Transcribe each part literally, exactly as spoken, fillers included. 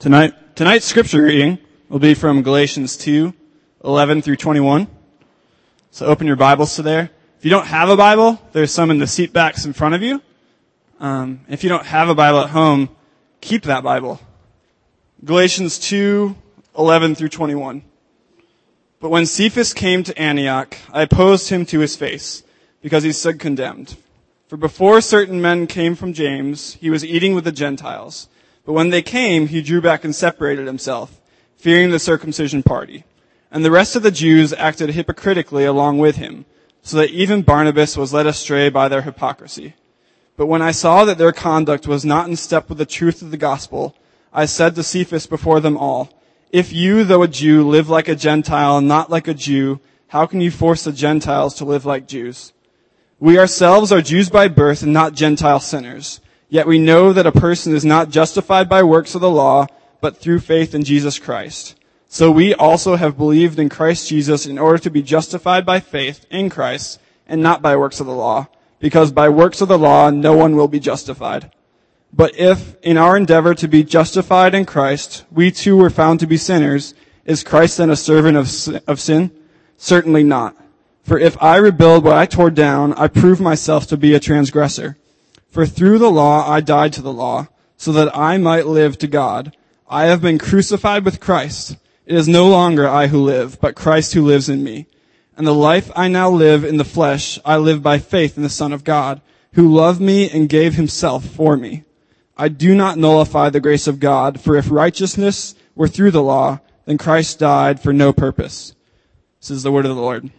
Tonight, tonight's scripture reading will be from Galatians two, eleven through twenty-one. So open your Bibles to there. If you don't have a Bible, there's some in the seat backs in front of you. Um, if you don't have a Bible at home, keep that Bible. Galatians two, eleven through twenty-one. But when Cephas came to Antioch, I opposed him to his face, because he stood condemned. For before certain men came from James, he was eating with the Gentiles. But when they came, he drew back and separated himself, fearing the circumcision party. And the rest of the Jews acted hypocritically along with him, so that even Barnabas was led astray by their hypocrisy. But when I saw that their conduct was not in step with the truth of the gospel, I said to Cephas before them all, "If you, though a Jew, live like a Gentile and not like a Jew, how can you force the Gentiles to live like Jews? We ourselves are Jews by birth and not Gentile sinners. Yet we know that a person is not justified by works of the law, but through faith in Jesus Christ. So we also have believed in Christ Jesus in order to be justified by faith in Christ and not by works of the law, because by works of the law no one will be justified. But if, in our endeavor to be justified in Christ, we too were found to be sinners, is Christ then a servant of of sin? Certainly not. For if I rebuild what I tore down, I prove myself to be a transgressor. For through the law I died to the law, so that I might live to God. I have been crucified with Christ. It is no longer I who live, but Christ who lives in me. And the life I now live in the flesh, I live by faith in the Son of God, who loved me and gave himself for me. I do not nullify the grace of God, for if righteousness were through the law, then Christ died for no purpose." This is the word of the Lord.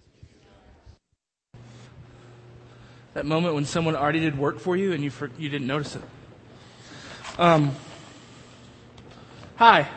That moment when someone already did work for you and you for, you didn't notice it. Um, hi.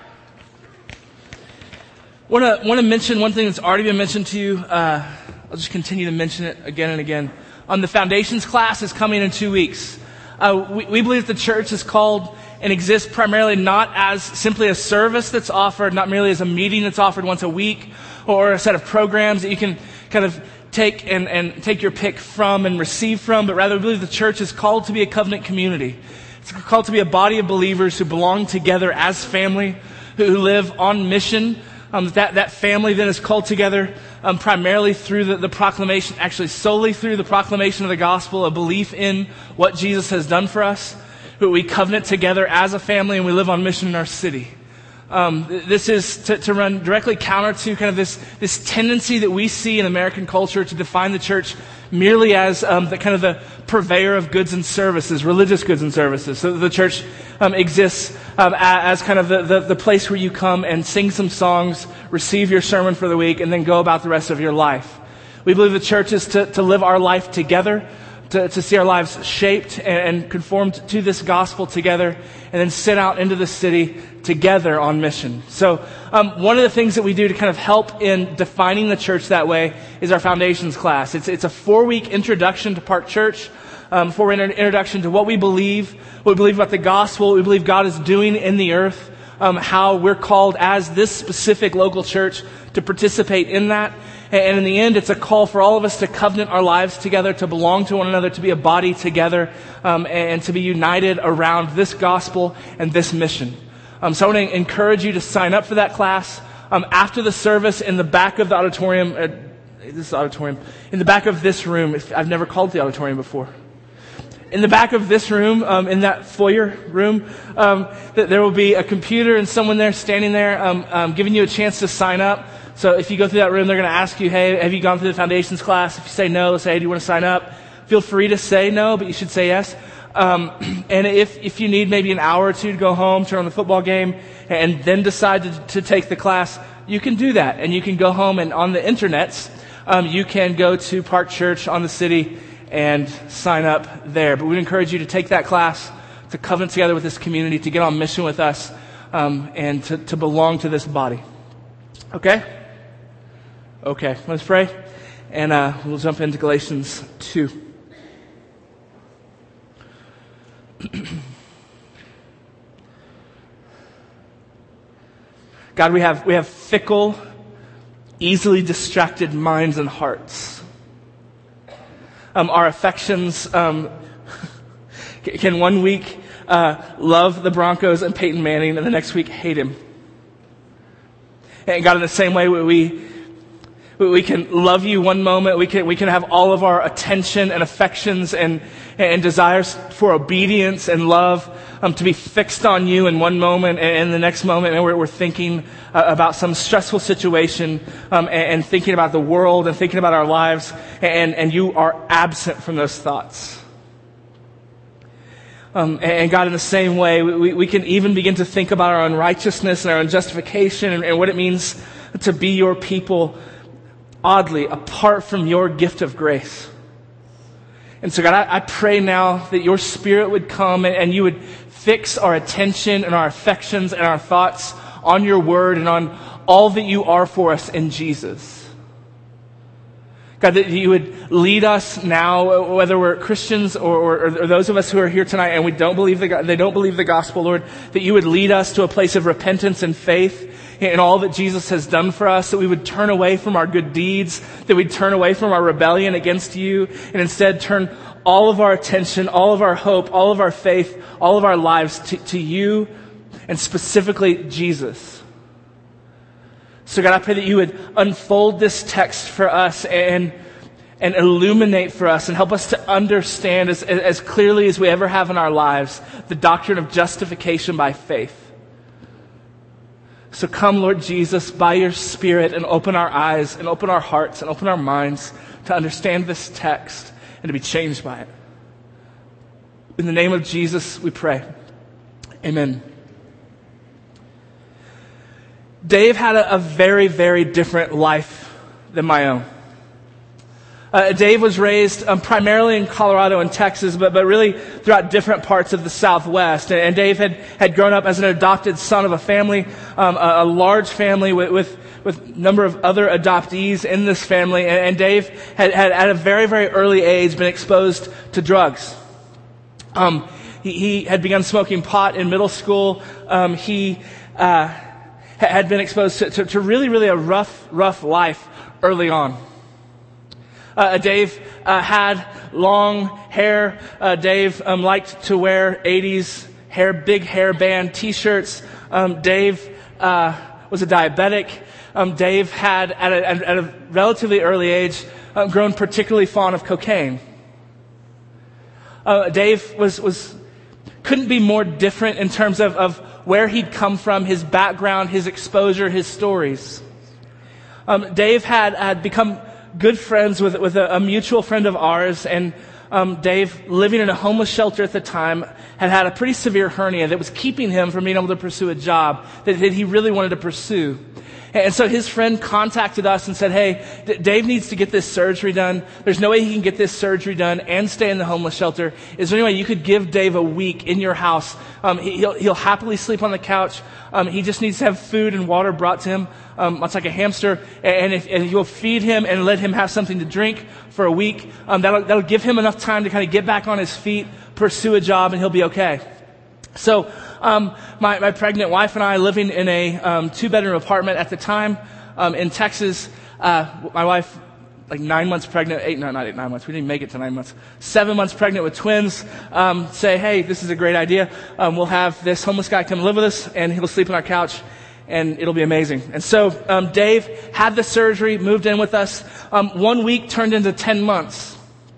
Want to want to mention one thing that's already been mentioned to you. Uh, I'll just continue to mention it again and again. Um, the Foundations class is coming in two weeks. Uh, we, we believe the church is called and exists primarily not as simply a service that's offered, not merely as a meeting that's offered once a week, or a set of programs that you can kind of take and, and take your pick from and receive from, but rather we believe the church is called to be a covenant community. It's called to be a body of believers who belong together as family, who live on mission. Um, that, that family then is called together um, primarily through the, the proclamation, actually solely through the proclamation of the gospel, a belief in what Jesus has done for us. Who we covenant together as a family and we live on mission in our city. Um, this is to, to run directly counter to kind of this, this tendency that we see in American culture to define the church merely as um, the kind of the purveyor of goods and services, religious goods and services. So the church um, exists um, as kind of the, the, the place where you come and sing some songs, receive your sermon for the week, and then go about the rest of your life. We believe the church is to, to live our life together, To, to see our lives shaped and, and conformed to this gospel together, and then sit out into the city together on mission. So um, one of the things that we do to kind of help in defining the church that way is our Foundations class. It's, it's a four-week introduction to Park Church, um, four-week introduction to what we believe, what we believe about the gospel, what we believe God is doing in the earth, um, how we're called as this specific local church to participate in that. And in the end, it's a call for all of us to covenant our lives together, to belong to one another, to be a body together, um, and to be united around this gospel and this mission. Um, so I want to encourage you to sign up for that class. Um, after the service, in the back of the auditorium, uh, this auditorium, in the back of this room, if, I've never called it the auditorium before. In the back of this room, um, in that foyer room, um, th- there will be a computer and someone there standing there um, um, giving you a chance to sign up. So if you go through that room, they're going to ask you, hey, have you gone through the Foundations class? If you say no, they'll say, hey, do you want to sign up? Feel free to say no, but you should say yes. Um, and if, if you need maybe an hour or two to go home, turn on the football game, and then decide to, to take the class, you can do that. And you can go home, and on the internets, um, you can go to Park Church on the city and sign up there. But we'd encourage you to take that class, to covenant together with this community, to get on mission with us, um, and to, to belong to this body. Okay? Okay, let's pray, and uh, we'll jump into Galatians two. God, we have we have fickle, easily distracted minds and hearts. Um, our affections um, can one week uh, love the Broncos and Peyton Manning, and the next week hate him. And God, in the same way, we we can love you one moment, we can we can have all of our attention and affections and and desires for obedience and love um, to be fixed on you in one moment, and in the next moment, and we're, we're thinking uh, about some stressful situation um, and, and thinking about the world and thinking about our lives, and and you are absent from those thoughts. Um, and God, in the same way, we, we can even begin to think about our unrighteousness and our unjustification and, and what it means to be your people, oddly, apart from your gift of grace. And so, God, I, I pray now that your Spirit would come and, and you would fix our attention and our affections and our thoughts on your word and on all that you are for us in Jesus. God, that you would lead us now, whether we're Christians or, or, or those of us who are here tonight and we don't believe the, they don't believe the gospel, Lord, that you would lead us to a place of repentance and faith in all that Jesus has done for us, that we would turn away from our good deeds, that we'd turn away from our rebellion against you, and instead turn all of our attention, all of our hope, all of our faith, all of our lives to, to you, and specifically Jesus. So God, I pray that you would unfold this text for us and and illuminate for us and help us to understand as, as clearly as we ever have in our lives the doctrine of justification by faith. So come, Lord Jesus, by your Spirit, and open our eyes and open our hearts and open our minds to understand this text and to be changed by it. In the name of Jesus, we pray. Amen. Dave had a, a very, very different life than my own. Uh, Dave was raised um, primarily in Colorado and Texas, but, but really throughout different parts of the Southwest. And, and Dave had, had grown up as an adopted son of a family, um, a, a large family with, with, with a number of other adoptees in this family. And, and Dave had, had, at a very, very early age, been exposed to drugs. Um, he, he had begun smoking pot in middle school. Um, he uh, had been exposed to, to, to really, really a rough, rough life early on. Uh, Dave uh, had long hair. Uh, Dave um, liked to wear eighties hair, big hairband T-shirts. Um, Dave uh, was a diabetic. Um, Dave had, at a, at a relatively early age, uh, grown particularly fond of cocaine. Uh, Dave was was couldn't be more different in terms of, of where he'd come from, his background, his exposure, his stories. Um, Dave had had become good friends with with a, a mutual friend of ours, and um, Dave, living in a homeless shelter at the time, had had a pretty severe hernia that was keeping him from being able to pursue a job that, that he really wanted to pursue. And so his friend contacted us and said, hey, D- Dave needs to get this surgery done. There's no way he can get this surgery done and stay in the homeless shelter. Is there any way you could give Dave a week in your house? Um, he, he'll, he'll happily sleep on the couch. Um, he just needs to have food and water brought to him, um, much like a hamster. And if and you'll feed him and let him have something to drink for a week, um, that'll, that'll give him enough time to kind of get back on his feet, pursue a job, and he'll be okay. So um, my, my pregnant wife and I, living in a um, two-bedroom apartment at the time um, in Texas, uh, my wife, like nine months pregnant, eight, no, not eight, nine months. We didn't make it to nine months. Seven months pregnant with twins, um, say, hey, this is a great idea. Um, we'll have this homeless guy come live with us, and he'll sleep on our couch, and it'll be amazing. And so um, Dave had the surgery, moved in with us. Um, one week turned into ten months.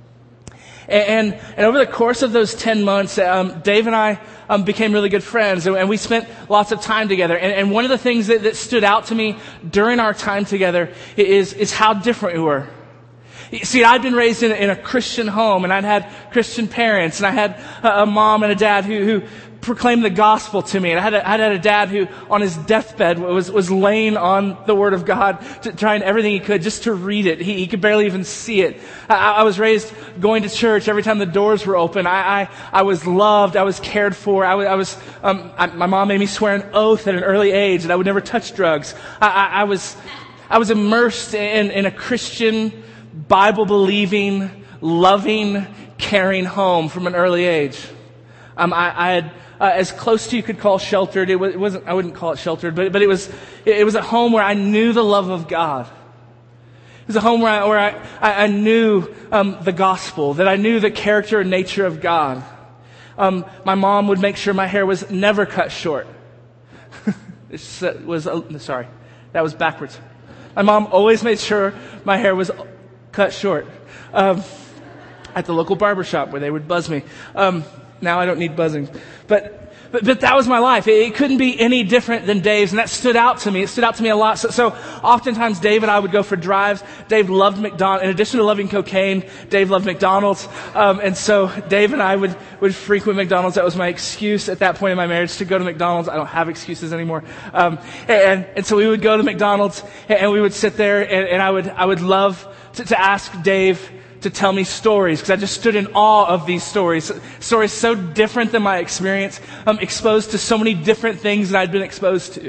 And, and over the course of those ten months, um, Dave and I um, became really good friends, and, and we spent lots of time together. And, and one of the things that, that stood out to me during our time together is, is how different we were. See, I'd been raised in, in a Christian home, and I'd had Christian parents, and I had a, a mom and a dad who, who proclaimed the gospel to me. And I had a, I had a dad who, on his deathbed, was, was laying on the Word of God, to, trying everything he could just to read it. He, he could barely even see it. I, I was raised going to church every time the doors were open. I, I, I was loved. I was cared for. I was, I was um, I, my mom made me swear an oath at an early age that I would never touch drugs. I, I, I was, I was immersed in, in a Christian, Bible-believing, loving, caring home from an early age. Um, I, I had uh, as close to you could call sheltered. It, was, it wasn't. I wouldn't call it sheltered, but but it was. It, it was a home where I knew the love of God. It was a home where I where I I, I knew um, the gospel, that I knew the character and nature of God. Um, my mom would make sure my hair was never cut short. It was, uh, sorry, that was backwards. My mom always made sure my hair was cut short. Um, at the local barbershop where they would buzz me. Um, now I don't need buzzing. But But, but that was my life. It, it couldn't be any different than Dave's, and that stood out to me. It stood out to me a lot. So, so oftentimes Dave and I would go for drives. Dave loved McDonald's. In addition to loving cocaine, Dave loved McDonald's. Um, and so Dave and I would, would frequent McDonald's. That was my excuse at that point in my marriage to go to McDonald's. I don't have excuses anymore. Um, and, and so we would go to McDonald's, and we would sit there, and, and I would I would love to, to ask Dave to tell me stories, because I just stood in awe of these stories. Stories so different than my experience, um, exposed to so many different things that I'd been exposed to.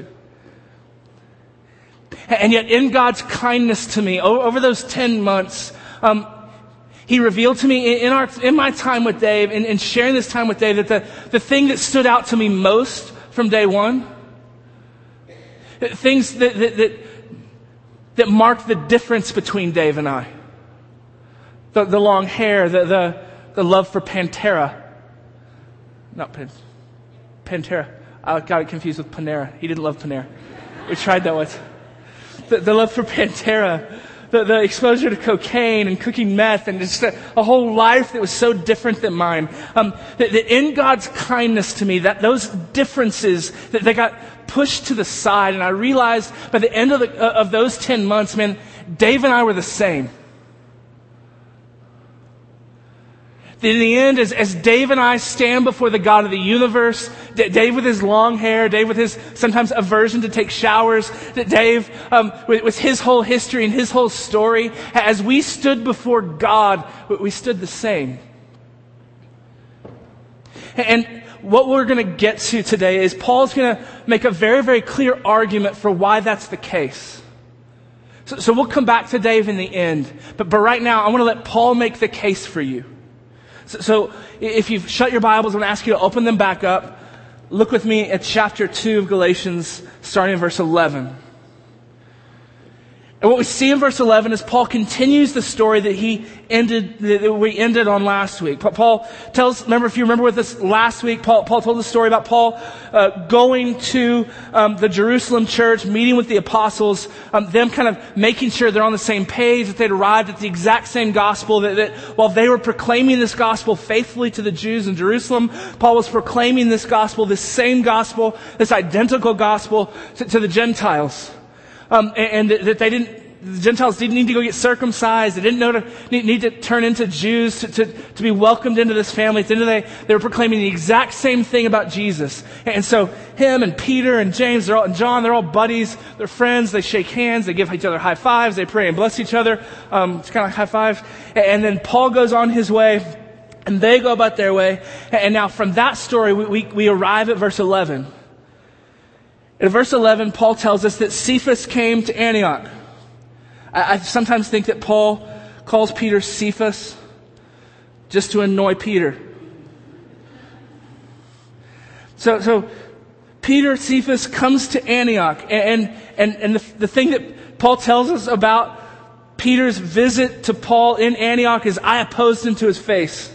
And yet in God's kindness to me, over those ten months, um, He revealed to me in, our, in my time with Dave, and in, in sharing this time with Dave, that the, the thing that stood out to me most from day one, things that, that, that, that marked the difference between Dave and I, The, the long hair, the, the the love for Pantera. Not Pan, Pantera. I got it confused with Panera. He didn't love Panera. We tried that once. The, the love for Pantera. The, the exposure to cocaine and cooking meth, and just a, a whole life that was so different than mine. Um, that, that in God's kindness to me, that those differences, that they got pushed to the side. And I realized by the end of, the, of those ten months, man, Dave and I were the same. In the end, as, as Dave and I stand before the God of the universe, D- Dave with his long hair, Dave with his sometimes aversion to take showers, that Dave um, with, with his whole history and his whole story, as we stood before God, we stood the same. And what we're going to get to today is Paul's going to make a very, very clear argument for why that's the case. So, so we'll come back to Dave in the end. But, but right now, I want to let Paul make the case for you. So, so if you've shut your Bibles, I'm going to ask you to open them back up. Look with me at chapter two of Galatians, starting in verse eleven. And what we see in verse eleven is Paul continues the story that he ended, that we ended on last week. Paul tells, remember, if you remember with us last week, Paul, Paul told the story about Paul uh, going to um, the Jerusalem church, meeting with the apostles, um, them kind of making sure they're on the same page, that they'd arrived at the exact same gospel, that, that while they were proclaiming this gospel faithfully to the Jews in Jerusalem, Paul was proclaiming this gospel, this same gospel, this identical gospel to, to the Gentiles. Um, and, and that they didn't, the Gentiles didn't need to go get circumcised. They didn't know to, need, need to turn into Jews to, to, to be welcomed into this family. At the end of the day, they were proclaiming the exact same thing about Jesus. And so him and Peter and James they're all, and John, they're all buddies. They're friends. They shake hands. They give each other high fives. They pray and bless each other. Um, it's kind of like high fives. And then Paul goes on his way, and they go about their way. And now from that story, we, we, we arrive at verse eleven. In verse eleven, Paul tells us that Cephas came to Antioch. I, I sometimes think that Paul calls Peter Cephas just to annoy Peter. So, so Peter, Cephas comes to Antioch. And, and, and the, the thing that Paul tells us about Peter's visit to Paul in Antioch is, I opposed him to his face.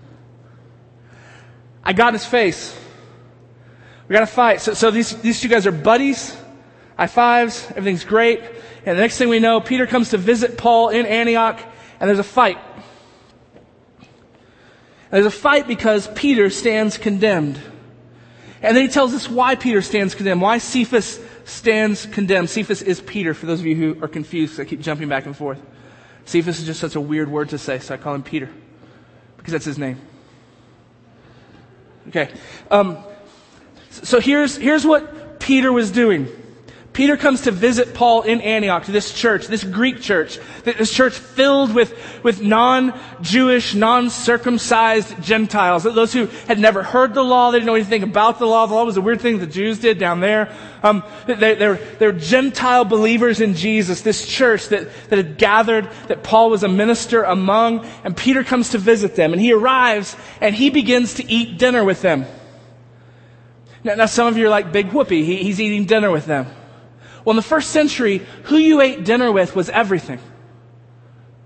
I got his face. We got to fight. So, so these, these two guys are buddies, high fives, everything's great. And the next thing we know, Peter comes to visit Paul in Antioch, and there's a fight. And there's a fight because Peter stands condemned. And then he tells us why Peter stands condemned, why Cephas stands condemned. Cephas is Peter, for those of you who are confused. I keep jumping back and forth. Cephas is just such a weird word to say, so I call him Peter, because that's his name. Okay. Um, So here's, here's what Peter was doing. Peter comes to visit Paul in Antioch, to this church, this Greek church, this church filled with, with non-Jewish, non-circumcised Gentiles, those who had never heard the law, they didn't know anything about the law. The law was a weird thing the Jews did down there. Um, they, they're, they're Gentile believers in Jesus, this church that, that had gathered, that Paul was a minister among, and Peter comes to visit them, and he arrives, and he begins to eat dinner with them. Now, now some of you are like, big whoopee, he, he's eating dinner with them. Well, in the first century, who you ate dinner with was everything.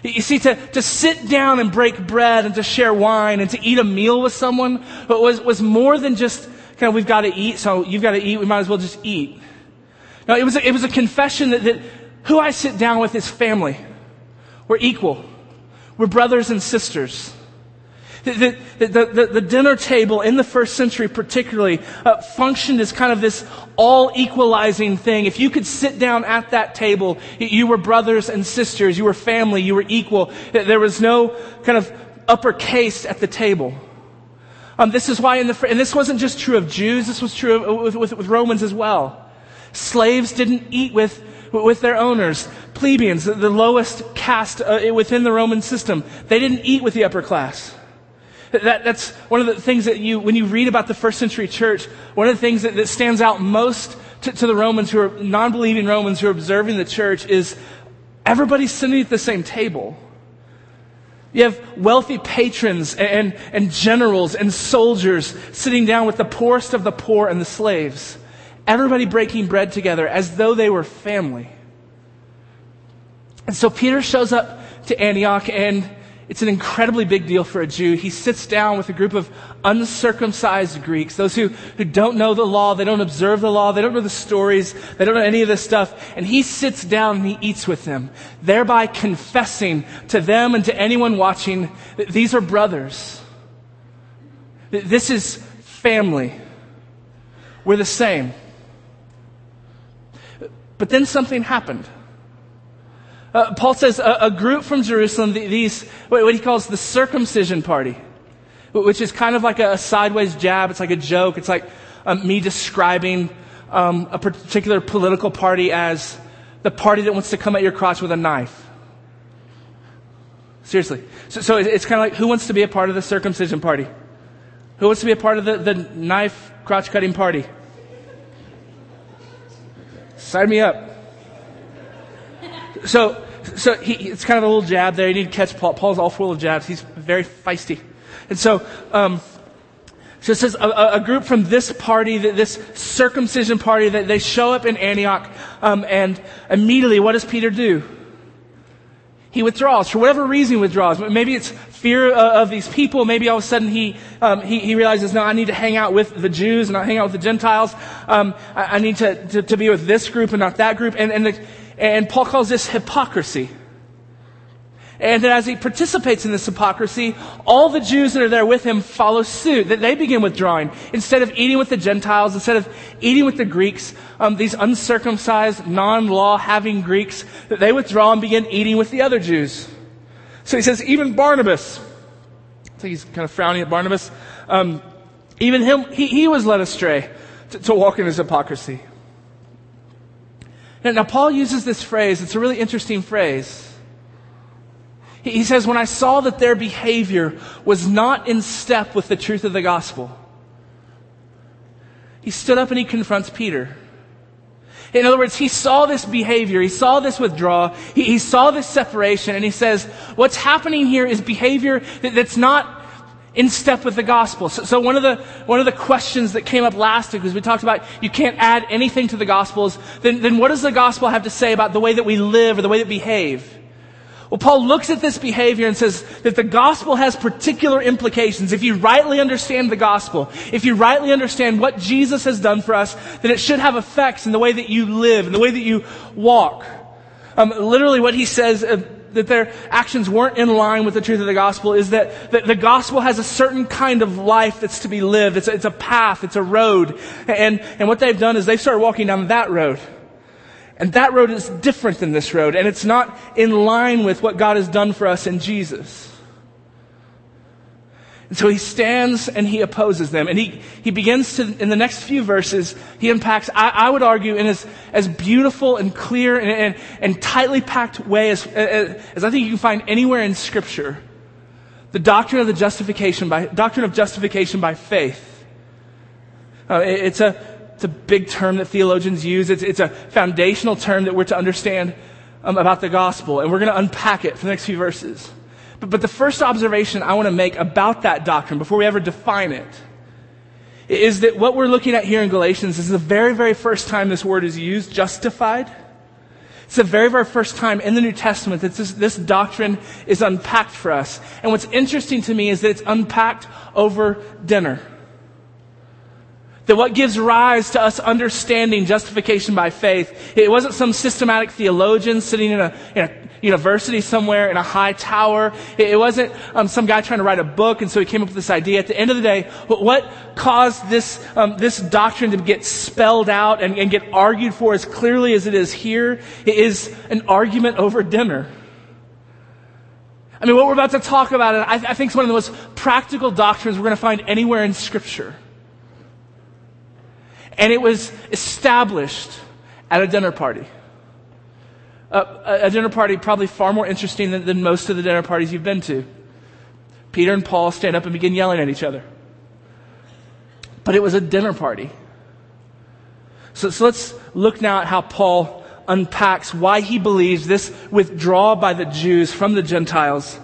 You see, to, to sit down and break bread and to share wine and to eat a meal with someone was, was more than just kind of, we've got to eat, so you've got to eat, we might as well just eat. No, it was a, it was a confession that, that who I sit down with is family. We're equal. We're brothers and sisters. The, the, the, the, the dinner table in the first century particularly uh, functioned as kind of this all-equalizing thing. If you could sit down at that table, you were brothers and sisters, you were family, you were equal. There was no kind of upper case at the table. Um, this is why in the, and this wasn't just true of Jews, this was true of, with, with, with Romans as well. Slaves didn't eat with, with their owners. Plebeians, the, the lowest caste uh, within the Roman system, they didn't eat with the upper class. That, that's one of the things that you, when you read about the first century church, one of the things that, that stands out most to, to the Romans who are non-believing Romans who are observing the church is everybody's sitting at the same table. You have wealthy patrons and, and generals and soldiers sitting down with the poorest of the poor and the slaves. Everybody breaking bread together as though they were family. And so Peter shows up to Antioch, and it's an incredibly big deal for a Jew. He sits down with a group of uncircumcised Greeks, those who, who don't know the law, they don't observe the law, they don't know the stories, they don't know any of this stuff. And he sits down and he eats with them, thereby confessing to them and to anyone watching that these are brothers. This is family. We're the same. But then something happened. Uh, Paul says a, a group from Jerusalem, the, these, what he calls the circumcision party, which is kind of like a, a sideways jab. It's like a joke. It's like um, me describing um, a particular political party as the party that wants to come at your crotch with a knife. Seriously. So, so it's kind of like, who wants to be a part of the circumcision party? Who wants to be a part of the, the knife crotch-cutting party? Sign me up. So, so he, it's kind of a little jab there. You need to catch Paul. Paul's all full of jabs. He's very feisty. And so, um, so it says a, a group from this party, this circumcision party, that they show up in Antioch, um, and immediately, what does Peter do? He withdraws. For whatever reason, he withdraws. Maybe it's fear of these people. Maybe all of a sudden he um, he, he realizes, no, I need to hang out with the Jews and not hang out with the Gentiles. Um, I, I need to, to to be with this group and not that group. And and the, and Paul calls this hypocrisy. And then as he participates in this hypocrisy, all the Jews that are there with him follow suit. That they begin withdrawing. Instead of eating with the Gentiles, instead of eating with the Greeks, um, these uncircumcised, non-law having Greeks, that they withdraw and begin eating with the other Jews. So he says, even Barnabas, I think he's kind of frowning at Barnabas, um, even him, he, he was led astray to, to walk in his hypocrisy. Now, now, Paul uses this phrase. It's a really interesting phrase. He, he says, when I saw that their behavior was not in step with the truth of the gospel, he stood up and he confronts Peter. In other words, he saw this behavior, he saw this withdrawal, he, he saw this separation, and he says, what's happening here is behavior that, that's not in step with the gospel. So, so one of the one of the questions that came up last week was we talked about you can't add anything to the gospels. Then, then what does the gospel have to say about the way that we live or the way that we behave? Well, Paul looks at this behavior and says that the gospel has particular implications. If you rightly understand the gospel, if you rightly understand what Jesus has done for us, then it should have effects in the way that you live, in the way that you walk. Um, literally what he says, uh, that their actions weren't in line with the truth of the gospel, is that, that the gospel has a certain kind of life that's to be lived. It's a, it's a path, it's a road. And, and what they've done is they've started walking down that road. And that road is different than this road, and it's not in line with what God has done for us in Jesus. And so he stands and he opposes them. And he, he begins to, in the next few verses, he unpacks, I, I would argue, in as, as beautiful and clear and, and, and tightly packed way as, as, as I think you can find anywhere in Scripture, the doctrine of the justification by, doctrine of justification by faith. Uh, it, it's a, It's a big term that theologians use. It's, it's a foundational term that we're to understand um, about the gospel. And we're going to unpack it for the next few verses. But, but the first observation I want to make about that doctrine, before we ever define it, is that what we're looking at here in Galatians is the very, very first time this word is used, justified. It's the very, very first time in the New Testament that this, this doctrine is unpacked for us. And what's interesting to me is that it's unpacked over dinner. That what gives rise to us understanding justification by faith, it wasn't some systematic theologian sitting in a, in a university somewhere in a high tower. It, it wasn't um, some guy trying to write a book, and so he came up with this idea. At the end of the day, what, what caused this um, this doctrine to get spelled out and, and get argued for as clearly as it is here is an argument over dinner. I mean, what we're about to talk about, I, I think, is one of the most practical doctrines we're going to find anywhere in Scripture. And it was established at a dinner party. Uh, a, a dinner party probably far more interesting than, than most of the dinner parties you've been to. Peter and Paul stand up and begin yelling at each other. But it was a dinner party. So, so let's look now at how Paul unpacks why he believes this withdrawal by the Jews from the Gentiles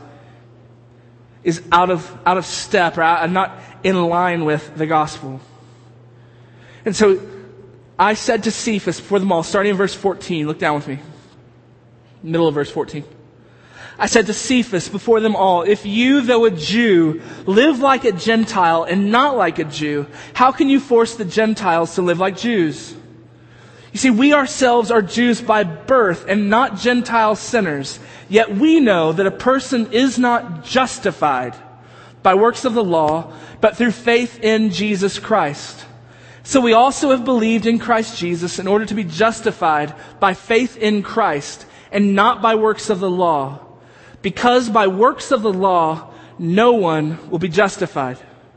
is out of, out of step or out, not in line with the gospel. And so I said to Cephas before them all, starting in verse fourteen, look down with me, middle of verse fourteen. I said to Cephas before them all, if you, though a Jew, live like a Gentile and not like a Jew, how can you force the Gentiles to live like Jews? You see, we ourselves are Jews by birth and not Gentile sinners, yet we know that a person is not justified by works of the law, but through faith in Jesus Christ. So we also have believed in Christ Jesus in order to be justified by faith in Christ and not by works of the law. Because by works of the law, no one will be justified.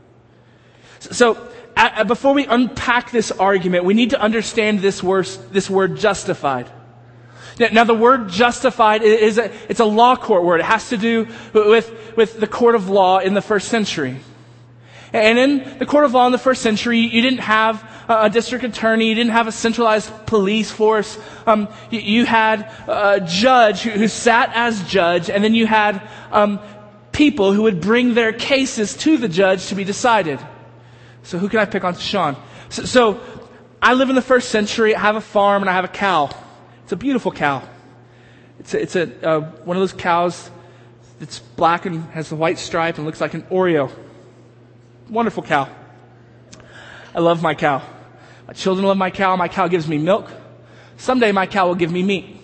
So uh, before we unpack this argument, we need to understand this word, this word justified. Now, now the word justified is a, it's a law court word. It has to do with, with the court of law in the first century. And in the court of law in the first century, you didn't have a district attorney, you didn't have a centralized police force. Um, you, you had a judge who, who sat as judge, and then you had um, people who would bring their cases to the judge to be decided. So who can I pick on? Sean. So, so I live in the first century. I have a farm and I have a cow. It's a beautiful cow. It's a, it's a uh, one of those cows that's black and has a white stripe and looks like an Oreo. Wonderful cow. I love my cow. My children love my cow. My cow gives me milk. Someday my cow will give me meat.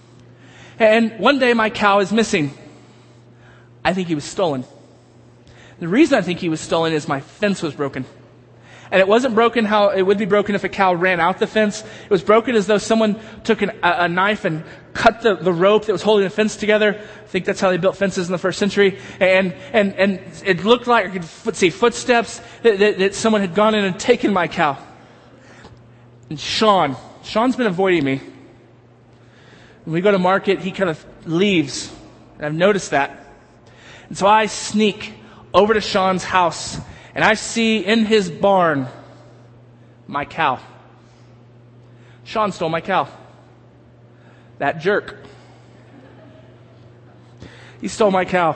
And one day my cow is missing. I think he was stolen. The reason I think he was stolen is my fence was broken. And it wasn't broken how it would be broken if a cow ran out the fence. It was broken as though someone took an, a, a knife and cut the, the rope that was holding the fence together. I think that's how they built fences in the first century. And and and it looked like I could see footsteps that, that, that someone had gone in and taken my cow. And Sean, Sean's been avoiding me. When we go to market, he kind of leaves. And I've noticed that. And so I sneak over to Sean's house. And I see in his barn my cow. Sean stole my cow. That jerk. He stole my cow.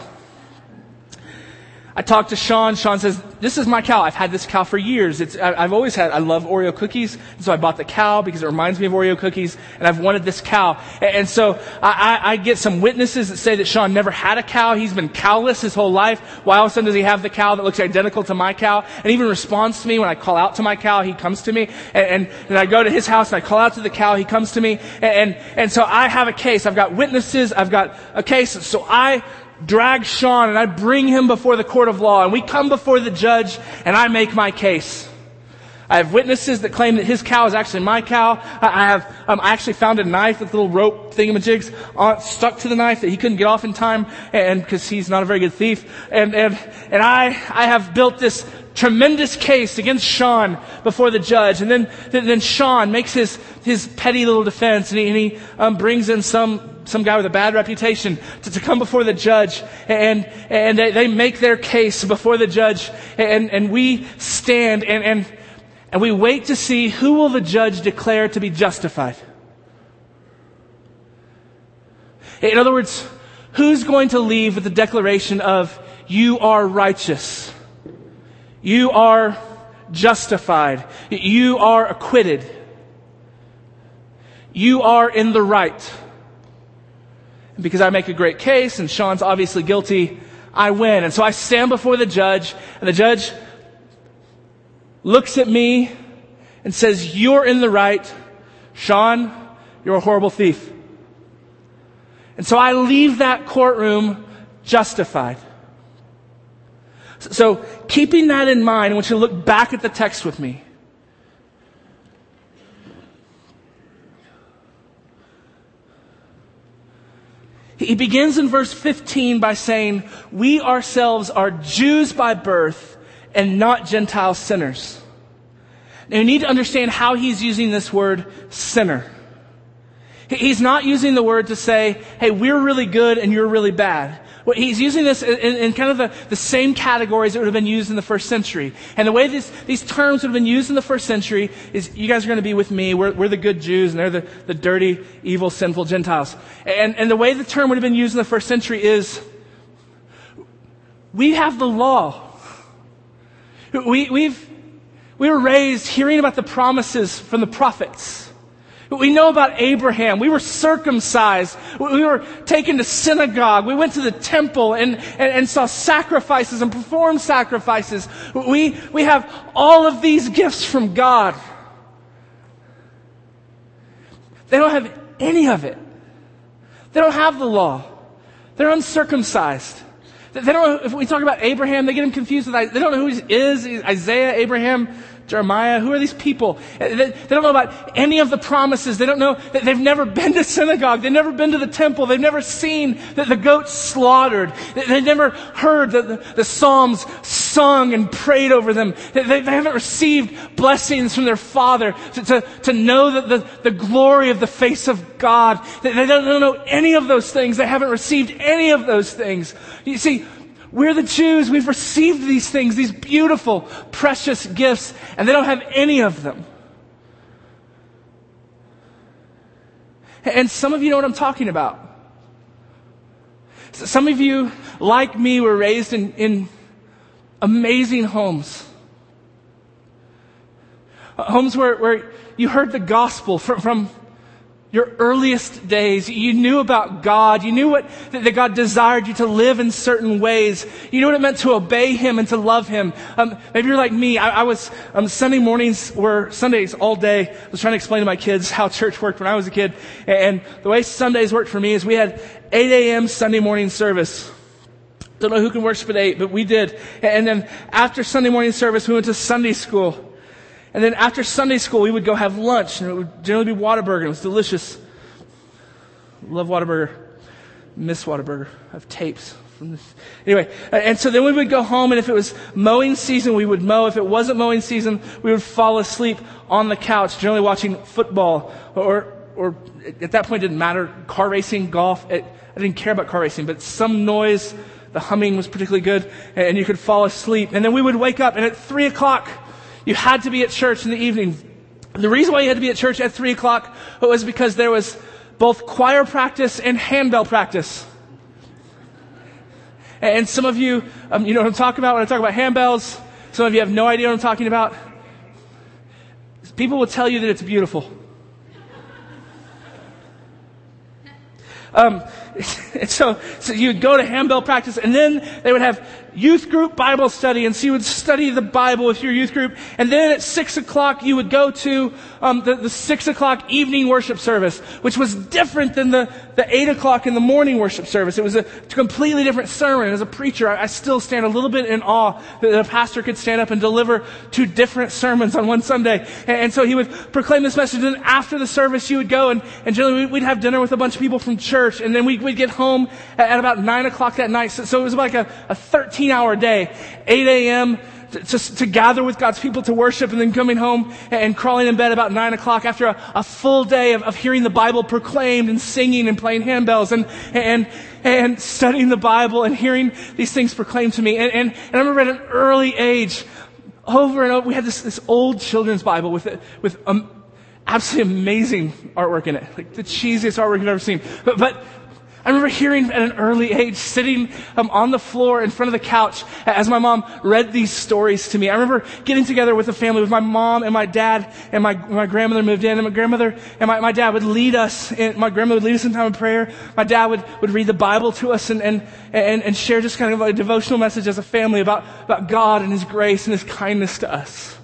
I talked to Sean. Sean says, this is my cow. I've had this cow for years. It's, I, I've always had, I love Oreo cookies. And so I bought the cow because it reminds me of Oreo cookies. And I've wanted this cow. And, and so I, I, I get some witnesses that say that Sean never had a cow. He's been cowless his whole life. Why all of a sudden does he have the cow that looks identical to my cow? And even responds to me when I call out to my cow. He comes to me. And, and, and I go to his house and I call out to the cow. He comes to me. And, and, and so I have a case. I've got witnesses. I've got a case. So I drag Sean and I bring him before the court of law, and we come before the judge and I make my case. I have witnesses that claim that his cow is actually my cow. I have, um, I actually found a knife with little rope thingamajigs on, stuck to the knife that he couldn't get off in time, and because he's not a very good thief. And, and, and I, I have built this tremendous case against Sean before the judge. And then, then Sean makes his, his petty little defense, and he, and he um, brings in some some guy with a bad reputation to, to come before the judge, and and they, they make their case before the judge, and, and we stand and, and and we wait to see who will the judge declare to be justified. In other words, who's going to leave with the declaration of, you are righteous, you are justified, you are acquitted, you are in the right. And because I make a great case and Sean's obviously guilty, I win. And so I stand before the judge, and the judge looks at me and says, "You're in the right. Sean, you're a horrible thief." And so I leave that courtroom justified. So keeping that in mind, I want you to look back at the text with me. He begins in verse fifteen by saying, "We ourselves are Jews by birth and not Gentile sinners." Now you need to understand how he's using this word sinner. He's not using the word to say, hey, we're really good and you're really bad. Well, he's using this in, in kind of the, the same categories that would have been used in the first century. And the way this, these terms would have been used in the first century is, you guys are going to be with me. We're, we're the good Jews and they're the, the dirty, evil, sinful Gentiles. And, and the way the term would have been used in the first century is, we have the law. We, we've, we were raised hearing about the promises from the prophets. We know about Abraham. We were circumcised. We were taken to synagogue. We went to the temple and, and, and saw sacrifices and performed sacrifices. We, we have all of these gifts from God. They don't have any of it. They don't have the law. They're uncircumcised. They don't know, if we talk about Abraham, they get him confused with, they don't know who he is, Isaiah, Abraham, Jeremiah. Who are these people? They, they don't know about any of the promises. They don't know, they've never been to synagogue. They've never been to the temple. They've never seen the, the goats slaughtered. They, they've never heard the, the, the psalms sung and prayed over them. They, they, they haven't received blessings from their Father to, to, to know that the, the glory of the face of God. They, they don't know any of those things. They haven't received any of those things. You see, we're the Jews. We've received these things, these beautiful, precious gifts, and they don't have any of them. And some of you know what I'm talking about. Some of you, like me, were raised in, in amazing homes. Homes where, where you heard the gospel from, from your earliest days. You knew about God. You knew what that God desired you to live in certain ways. You knew what it meant to obey Him and to love Him. Um, maybe you're like me. I, I was um, Sunday mornings were Sundays all day. I was trying to explain to my kids how church worked when I was a kid. And the way Sundays worked for me is we had eight a.m. Sunday morning service. Don't know who can worship at eight, but we did. And then after Sunday morning service, we went to Sunday school. And then after Sunday school, we would go have lunch, and it would generally be Whataburger. It was delicious. Love Whataburger. Miss Whataburger. I have tapes from this. Anyway, and so then we would go home, and if it was mowing season, we would mow. If it wasn't mowing season, we would fall asleep on the couch, generally watching football, or or at that point it didn't matter, car racing, golf. It, I didn't care about car racing, but some noise, the humming was particularly good, and you could fall asleep. And then we would wake up, and at three o'clock, you had to be at church in the evening. The reason why you had to be at church at three o'clock was because there was both choir practice and handbell practice. And some of you, um, you know what I'm talking about when I talk about handbells. Some of you have no idea what I'm talking about. People will tell you that it's beautiful. Um, and so, so you would go to handbell practice, and then they would have youth group Bible study, and so you would study the Bible with your youth group, and then at six o'clock you would go to um, the, the six o'clock evening worship service, which was different than the, the eight o'clock in the morning worship service. It was a completely different sermon. As a preacher, I, I still stand a little bit in awe that a pastor could stand up and deliver two different sermons on one Sunday. And, and so he would proclaim this message, and then after the service you would go, and, and generally we'd have dinner with a bunch of people from church, and then we, we'd get home at, at about nine o'clock that night. So, so it was like a, a thirteen hour day, eight a.m. To, to, to gather with God's people to worship, and then coming home and, and crawling in bed about nine o'clock after a, a full day of, of hearing the Bible proclaimed and singing and playing handbells and, and, and studying the Bible and hearing these things proclaimed to me. And, and, and I remember at an early age, over and over, we had this, this old children's Bible with, with um, absolutely amazing artwork in it. Like the cheesiest artwork you've ever seen. But, but I remember hearing at an early age, sitting um, on the floor in front of the couch as my mom read these stories to me. I remember getting together with a family, with my mom and my dad, and my my grandmother moved in, and my grandmother and my, my dad would lead us, in, my grandmother would lead us in time of prayer. My dad would, would read the Bible to us and, and, and, and share just kind of a devotional message as a family about, about God and His grace and His kindness to us.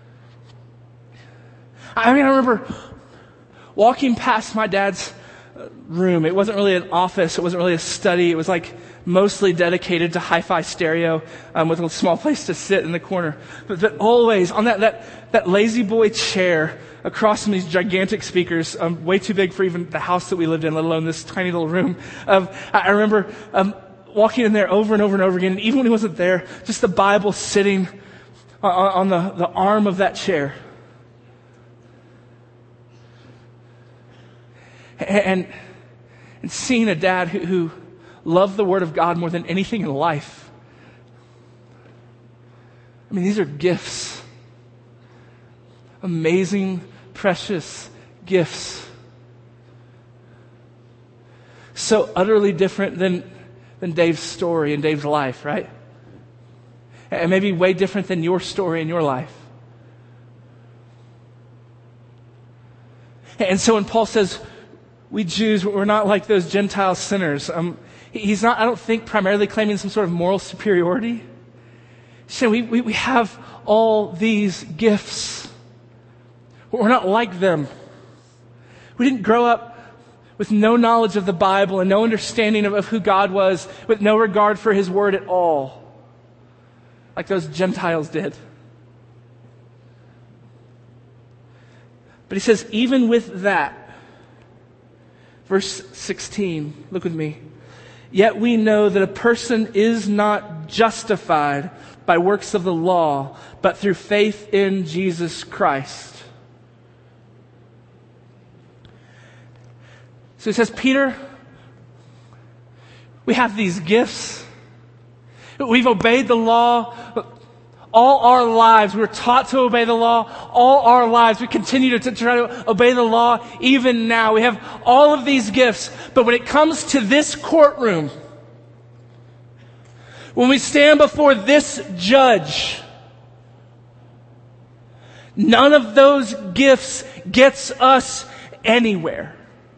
I mean, I remember walking past my dad's room. It wasn't really an office. It wasn't really a study. It was like mostly dedicated to hi-fi stereo um, with a small place to sit in the corner. But, but always on that, that, that lazy boy chair across from these gigantic speakers, um, way too big for even the house that we lived in, let alone this tiny little room. Um, I, I remember um, walking in there over and over and over again. And even when he wasn't there, just the Bible sitting on, on the, the arm of that chair. And, and seeing a dad who, who loved the Word of God more than anything in life. I mean, these are gifts. Amazing, precious gifts. So utterly different than, than Dave's story and Dave's life, right? And maybe way different than your story and your life. And so when Paul says, we Jews, we're not like those Gentile sinners. Um, he's not, I don't think, primarily claiming some sort of moral superiority. He's saying we, we, we have all these gifts. We're not like them. We didn't grow up with no knowledge of the Bible and no understanding of, of who God was, with no regard for His Word at all, like those Gentiles did. But he says, even with that, verse sixteen, look with me. Yet we know that a person is not justified by works of the law, but through faith in Jesus Christ. So he says, Peter, we have these gifts. We've obeyed the law all our lives. We were taught to obey the law all our lives. We continue to, to try to obey the law even now. We have all of these gifts. But when it comes to this courtroom, when we stand before this judge, none of those gifts gets us anywhere.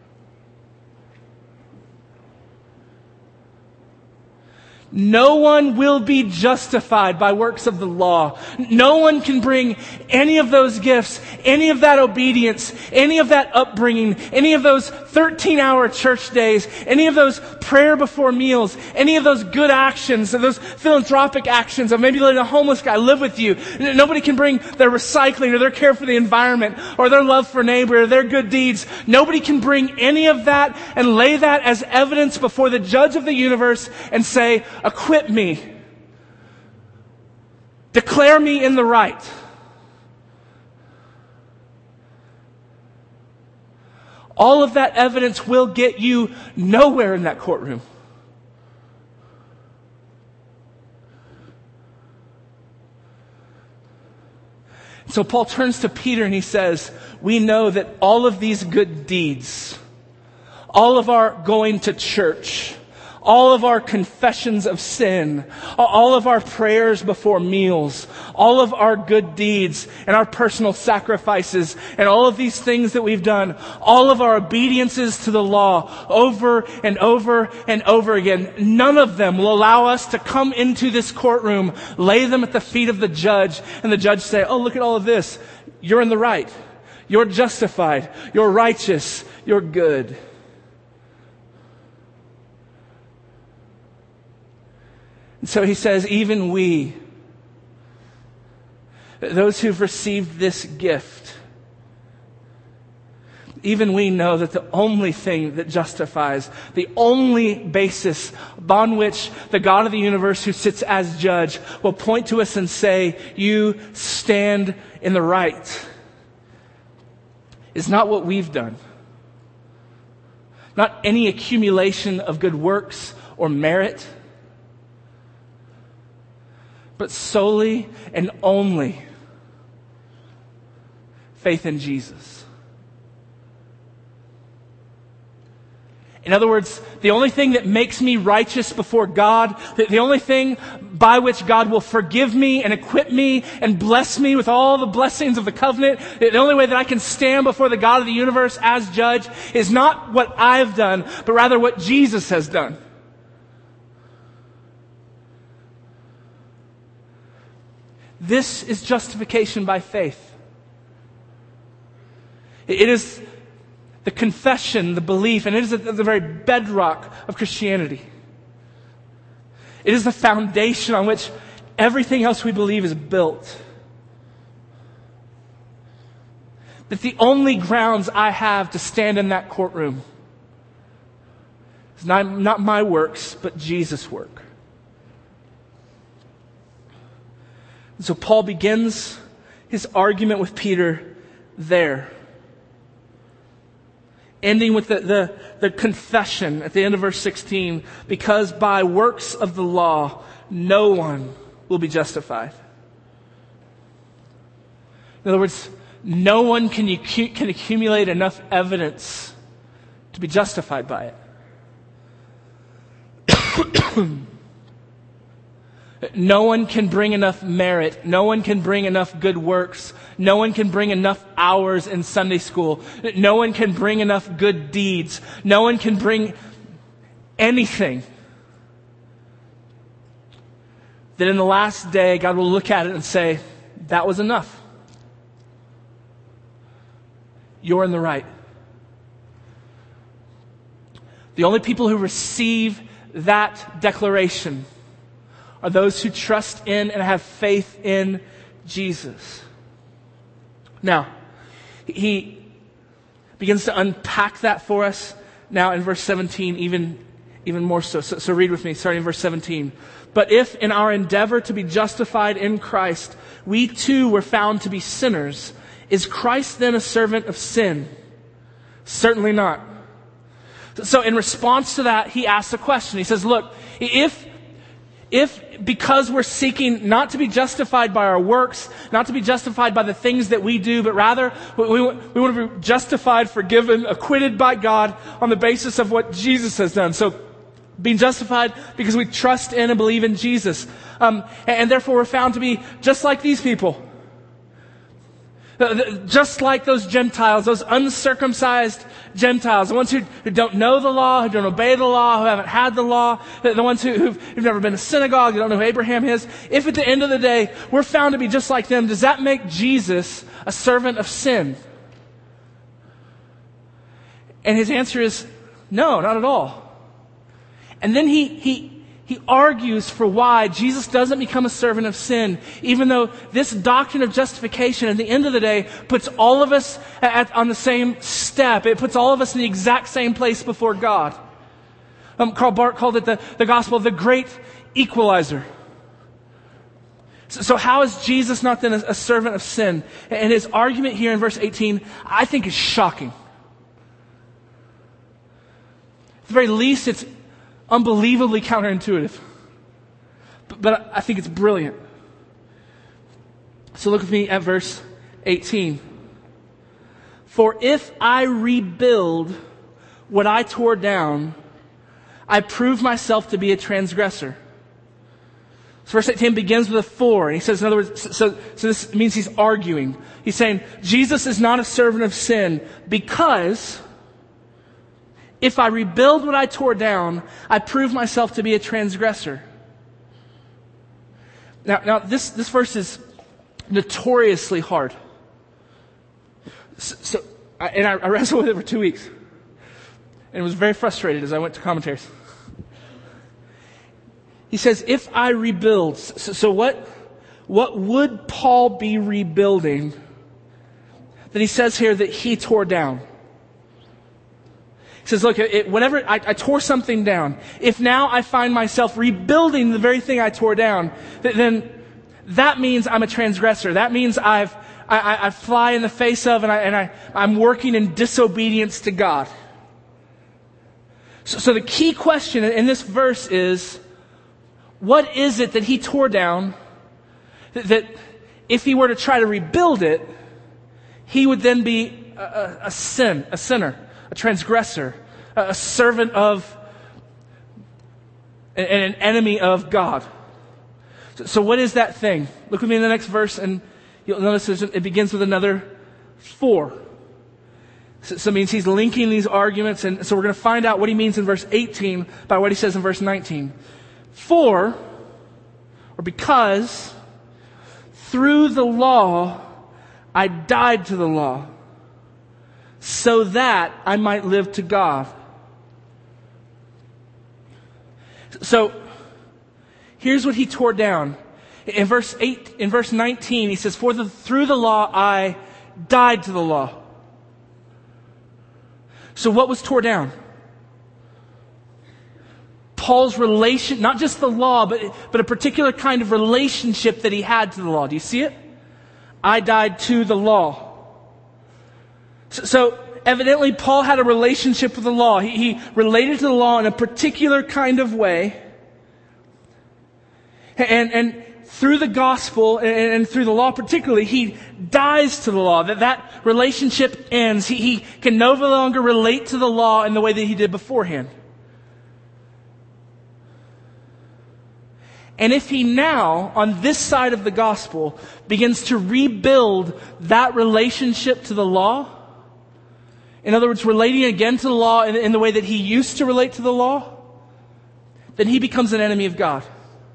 No one will be justified by works of the law. No one can bring any of those gifts, any of that obedience, any of that upbringing, any of those thirteen-hour church days, any of those prayer before meals, any of those good actions, those philanthropic actions of maybe letting a homeless guy live with you. Nobody can bring their recycling or their care for the environment or their love for neighbor or their good deeds. Nobody can bring any of that and lay that as evidence before the judge of the universe and say, acquit me. Declare me in the right. All of that evidence will get you nowhere in that courtroom. So Paul turns to Peter and he says, we know that all of these good deeds, all of our going to church, all of our confessions of sin, all of our prayers before meals, all of our good deeds and our personal sacrifices and all of these things that we've done, all of our obediences to the law over and over and over again, none of them will allow us to come into this courtroom, lay them at the feet of the judge, and the judge say, oh, look at all of this. You're in the right. You're justified. You're righteous. You're good. And so he says, even we, those who've received this gift, even we know that the only thing that justifies, the only basis upon which the God of the universe who sits as judge will point to us and say, you stand in the right, is not what we've done. Not any accumulation of good works or merit, but solely and only faith in Jesus. In other words, the only thing that makes me righteous before God, the, the only thing by which God will forgive me and equip me and bless me with all the blessings of the covenant, the only way that I can stand before the God of the universe as judge is not what I've done, but rather what Jesus has done. This is justification by faith. It is the confession, the belief, and it is the very bedrock of Christianity. It is the foundation on which everything else we believe is built. That the only grounds I have to stand in that courtroom is not, not my works, but Jesus' work. And so Paul begins his argument with Peter there, ending with the, the, the confession at the end of verse sixteen, because by works of the law, no one will be justified. In other words, no one can, can accumulate enough evidence to be justified by it. No one can bring enough merit. No one can bring enough good works. No one can bring enough hours in Sunday school. No one can bring enough good deeds. No one can bring anything that in the last day God will look at it and say, that was enough. You're in the right. The only people who receive that declaration are those who trust in and have faith in Jesus. Now, he begins to unpack that for us now in verse seventeen, even, even more so. so. So read with me, starting in verse seventeen. But if in our endeavor to be justified in Christ, we too were found to be sinners, is Christ then a servant of sin? Certainly not. So in response to that, he asks a question. He says, look, if If, because we're seeking not to be justified by our works, not to be justified by the things that we do, but rather we, we, we want to be justified, forgiven, acquitted by God on the basis of what Jesus has done. So, being justified because we trust in and believe in Jesus. Um, and, and therefore we're found to be just like these people. Just like those Gentiles, those uncircumcised Gentiles, the ones who, who don't know the law, who don't obey the law, who haven't had the law, the, the ones who, who've, who've never been to synagogue, who don't know who Abraham is. If at the end of the day we're found to be just like them, does that make Jesus a servant of sin? And his answer is no, not at all. And then he he He argues for why Jesus doesn't become a servant of sin, even though this doctrine of justification at the end of the day puts all of us at, on the same step. It puts all of us in the exact same place before God. Um, Karl Barth called it the, the gospel of the great equalizer. So, so how is Jesus not then a, a servant of sin? And his argument here in verse eighteen, I think is shocking. At the very least, it's unbelievably counterintuitive. But, but I think it's brilliant. So look with me at verse eighteen. For if I rebuild what I tore down, I prove myself to be a transgressor. So verse eighteen begins with a for. And he says, in other words, so, so this means he's arguing. He's saying, Jesus is not a servant of sin because if I rebuild what I tore down, I prove myself to be a transgressor. Now, now this, this verse is notoriously hard. So, so I, and I, I wrestled with it for two weeks. And was very frustrated as I went to commentaries. He says, if I rebuild, so, so what, what would Paul be rebuilding that he says here that he tore down? He says, look, it, whenever I, I tore something down, if now I find myself rebuilding the very thing I tore down, th- then that means I'm a transgressor. That means I've, I, I, I fly in the face of and, I, and I, I'm working in disobedience to God. So, so the key question in this verse is, what is it that he tore down that, that if he were to try to rebuild it, he would then be a, a, a sin, a sinner, a transgressor, a servant of, and an enemy of God. So, so what is that thing? Look with me in the next verse, and you'll notice it begins with another for. So, so it means he's linking these arguments, and so we're going to find out what he means in verse eighteen by what he says in verse nineteen. For, or because, through the law, I died to the law, so that I might live to God. So, here's what he tore down. In verse eight, in verse nineteen, he says, "For the, through the law I died to the law." So what was tore down? Paul's relation, not just the law, but, but a particular kind of relationship that he had to the law. Do you see it? I died to the law. So, so evidently Paul had a relationship with the law. He, he related to the law in a particular kind of way. And, and through the gospel and, and through the law particularly, he dies to the law. That that relationship ends. He, he can no longer relate to the law in the way that he did beforehand. And if he now, on this side of the gospel, begins to rebuild that relationship to the law, in other words, relating again to the law in, in the way that he used to relate to the law, then he becomes an enemy of God.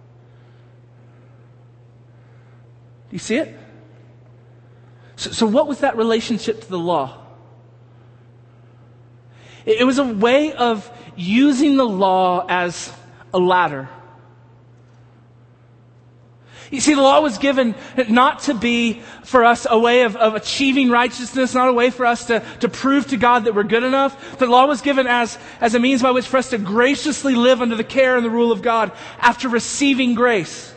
Do you see it? So, so what was that relationship to the law? It, it was a way of using the law as a ladder. You see, the law was given not to be for us a way of, of achieving righteousness, not a way for us to, to prove to God that we're good enough. The law was given as, as a means by which for us to graciously live under the care and the rule of God after receiving grace.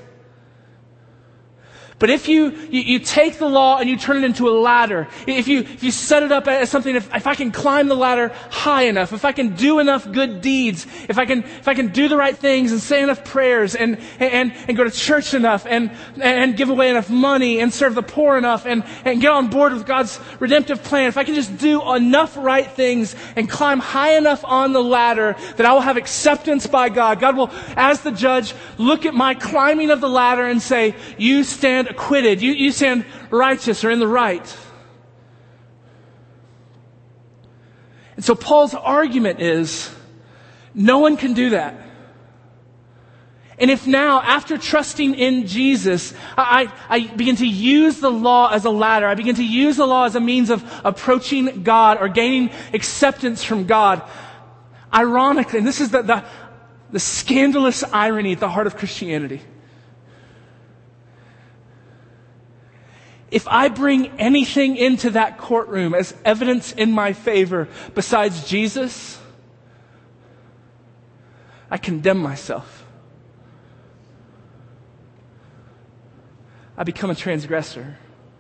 But if you, you, you take the law and you turn it into a ladder, if you, if you set it up as something, if, if I can climb the ladder high enough, if I can do enough good deeds, if I can, if I can do the right things and say enough prayers and, and, and go to church enough and, and give away enough money and serve the poor enough and, and get on board with God's redemptive plan, if I can just do enough right things and climb high enough on the ladder that I will have acceptance by God, God will, as the judge, look at my climbing of the ladder and say, you stand acquitted. You, you stand righteous or in the right. And so Paul's argument is, no one can do that. And if now, after trusting in Jesus, I, I begin to use the law as a ladder, I begin to use the law as a means of approaching God or gaining acceptance from God, ironically, and this is the, the, the scandalous irony at the heart of Christianity, if I bring anything into that courtroom as evidence in my favor besides Jesus, I condemn myself. I become a transgressor.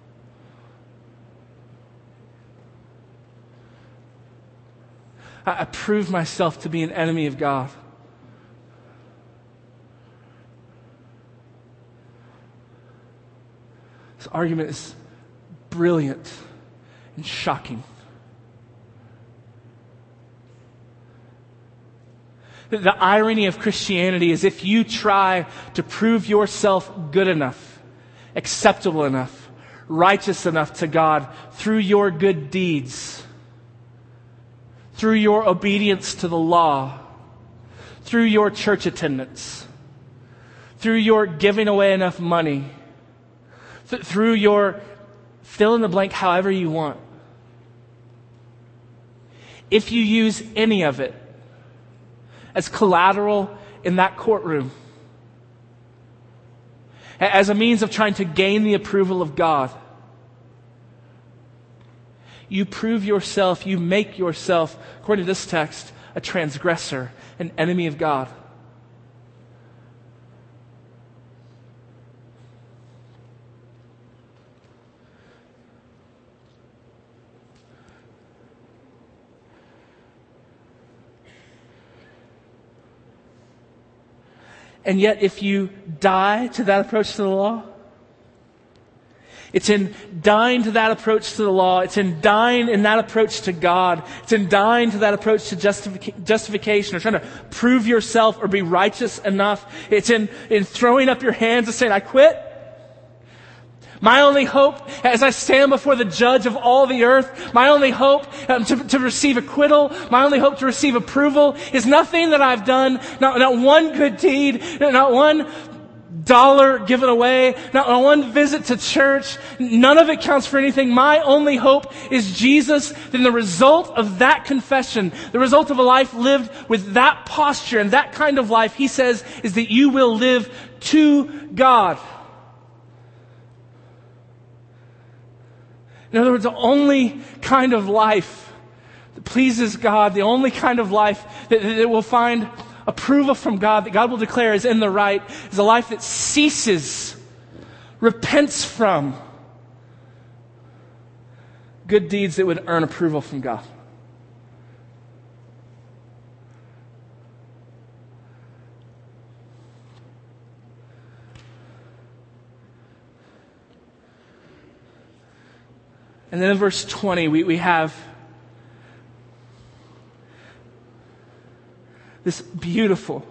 I, I prove myself to be an enemy of God. This argument is brilliant and shocking. The, the irony of Christianity is if you try to prove yourself good enough, acceptable enough, righteous enough to God through your good deeds, through your obedience to the law, through your church attendance, through your giving away enough money, th- through your fill in the blank however you want. If you use any of it as collateral in that courtroom, as a means of trying to gain the approval of God, you prove yourself, you make yourself, according to this text, a transgressor, an enemy of God. And yet, if you die to that approach to the law, It's in dying to that approach to the law. It's in dying in that approach to God. It's in dying to that approach to justific- justification or trying to prove yourself or be righteous enough. It's in, in throwing up your hands and saying, I quit. My only hope as I stand before the judge of all the earth, my only hope um, to, to receive acquittal, my only hope to receive approval is nothing that I've done, not, not one good deed, not one dollar given away, not one visit to church. None of it counts for anything. My only hope is Jesus. Then the result of that confession, the result of a life lived with that posture and that kind of life, he says, is that you will live to God. In other words, the only kind of life that pleases God, the only kind of life that, that will find approval from God, that God will declare is in the right, is a life that ceases, repents from good deeds that would earn approval from God. And then in verse twenty, we, we have this beautiful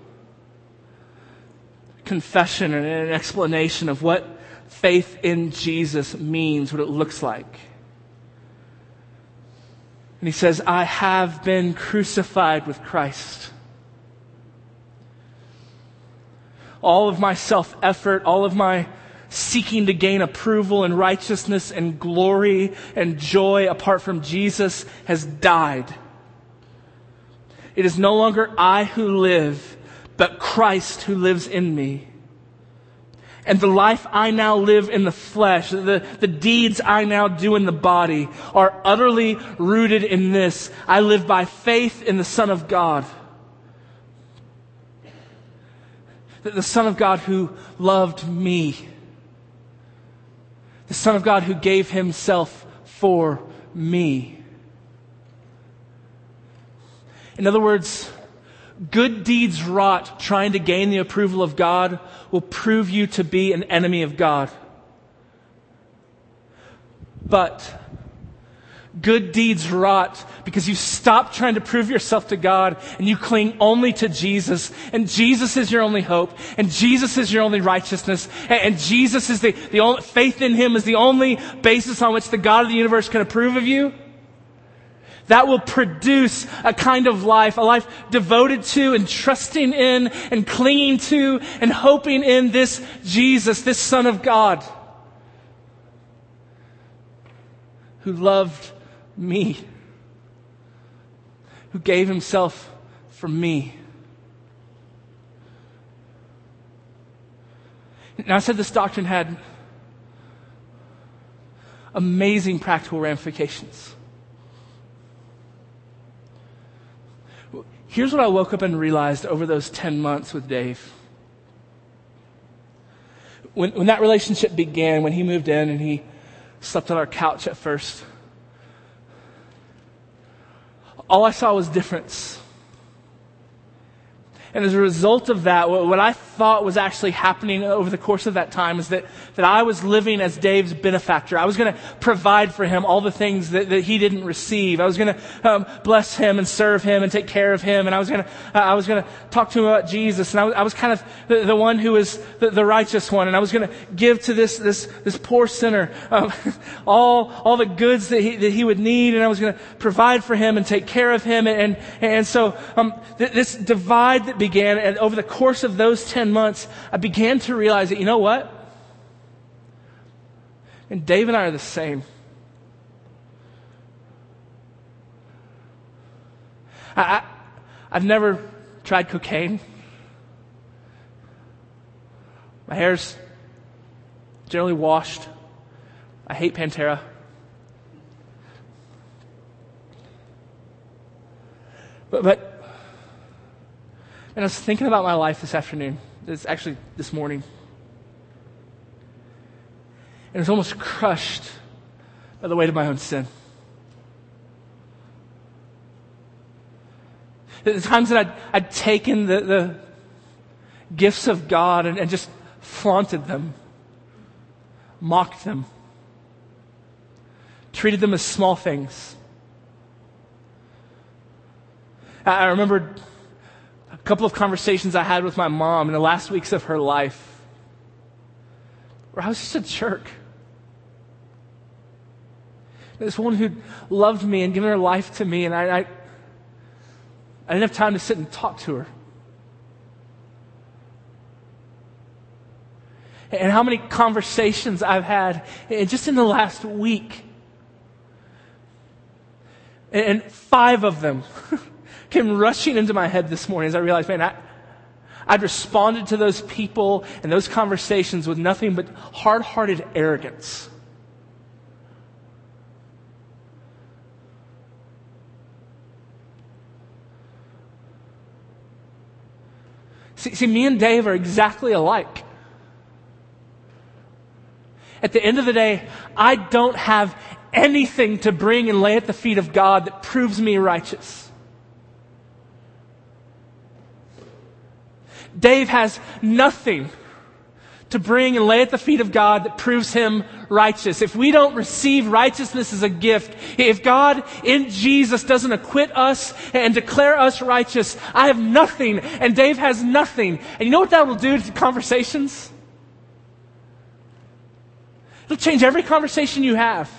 confession and an explanation of what faith in Jesus means, what it looks like. And he says, I have been crucified with Christ. All of my self-effort, all of my seeking to gain approval and righteousness and glory and joy apart from Jesus has died. It is no longer I who live, but Christ who lives in me. And the life I now live in the flesh, the, the deeds I now do in the body, are utterly rooted in this. I live by faith in the Son of God. The Son of God who loved me. The Son of God who gave himself for me. In other words, good deeds wrought trying to gain the approval of God will prove you to be an enemy of God. But good deeds wrought because you stop trying to prove yourself to God and you cling only to Jesus. And Jesus is your only hope. And Jesus is your only righteousness. And, and Jesus is the, the only, faith in him is the only basis on which the God of the universe can approve of you. That will produce a kind of life, a life devoted to and trusting in and clinging to and hoping in this Jesus, this Son of God, who loved me, who gave himself for me. Now, I said this doctrine had amazing practical ramifications. Here's what I woke up and realized over those ten months with Dave. When, when that relationship began, when he moved in and he slept on our couch at first, all I saw was difference. And as a result of that, what I thought was actually happening over the course of that time is that, that I was living as Dave's benefactor. I was going to provide for him all the things that, that he didn't receive. I was going to um, bless him and serve him and take care of him. And I was going to uh, I was going to talk to him about Jesus. And I was, I was kind of the, the one who was the, the righteous one. And I was going to give to this this this poor sinner um, all all the goods that he that he would need. And I was going to provide for him and take care of him. And and, and so um, th- this divide that began, and over the course of those ten months, I began to realize that, you know what? And Dave and I are the same. I, I, I've never tried cocaine. My hair's generally washed. I hate Pantera. But, but And I was thinking about my life this afternoon. It's actually this morning. And I was almost crushed by the weight of my own sin. The times that I'd, I'd taken the, the gifts of God and, and just flaunted them, mocked them, treated them as small things. I remember a couple of conversations I had with my mom in the last weeks of her life where I was just a jerk. This woman who loved me and given her life to me, and I, I, I didn't have time to sit and talk to her. And how many conversations I've had just in the last week. And five of them came rushing into my head this morning as I realized, man, I, I'd responded to those people and those conversations with nothing but hard-hearted arrogance. See, see, me and Dave are exactly alike. At the end of the day, I don't have anything to bring and lay at the feet of God that proves me righteous. Dave has nothing to bring and lay at the feet of God that proves him righteous. If we don't receive righteousness as a gift, if God in Jesus doesn't acquit us and declare us righteous, I have nothing and Dave has nothing. And you know what that will do to conversations? It'll change every conversation you have.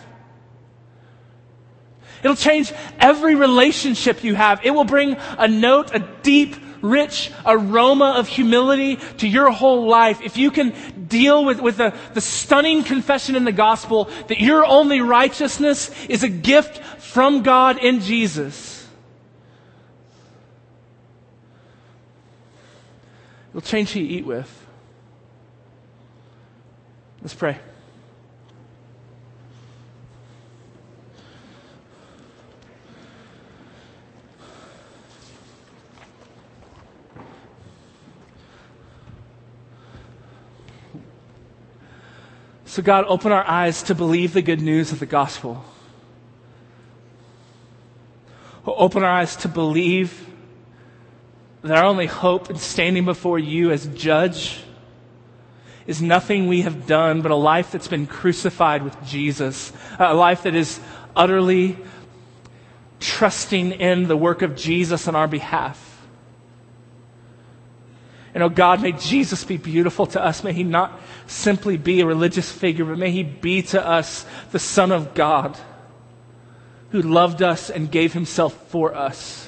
It'll change every relationship you have. It will bring a note, a deep, rich aroma of humility to your whole life. If you can deal with, with the, the stunning confession in the gospel that your only righteousness is a gift from God in Jesus, it'll change who you eat with. Let's pray. So God, open our eyes to believe the good news of the gospel. Open our eyes to believe that our only hope in standing before you as judge is nothing we have done but a life that's been crucified with Jesus, a life that is utterly trusting in the work of Jesus on our behalf. And oh God, may Jesus be beautiful to us. May he not simply be a religious figure, but may he be to us the Son of God who loved us and gave himself for us.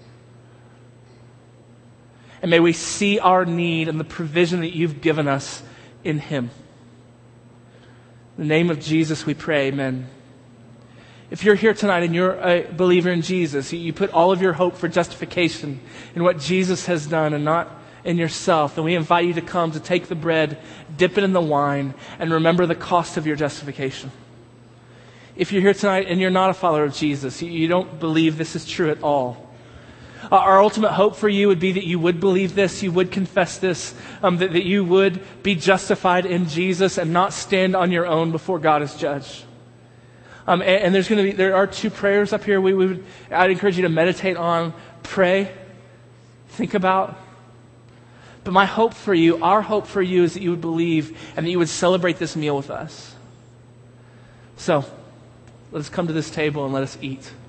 And may we see our need and the provision that you've given us in him. In the name of Jesus we pray, amen. If you're here tonight and you're a believer in Jesus, you put all of your hope for justification in what Jesus has done and not in yourself, then we invite you to come to take the bread, dip it in the wine, and remember the cost of your justification. If you're here tonight and you're not a follower of Jesus, you don't believe this is true at all, uh, our ultimate hope for you would be that you would believe this, you would confess this, um, that, that you would be justified in Jesus and not stand on your own before God as judge. Um, and, and there's going to be there are two prayers up here. We, we would I'd encourage you to meditate on, pray, think about. But my hope for you, our hope for you, is that you would believe and that you would celebrate this meal with us. So, let us come to this table and let us eat.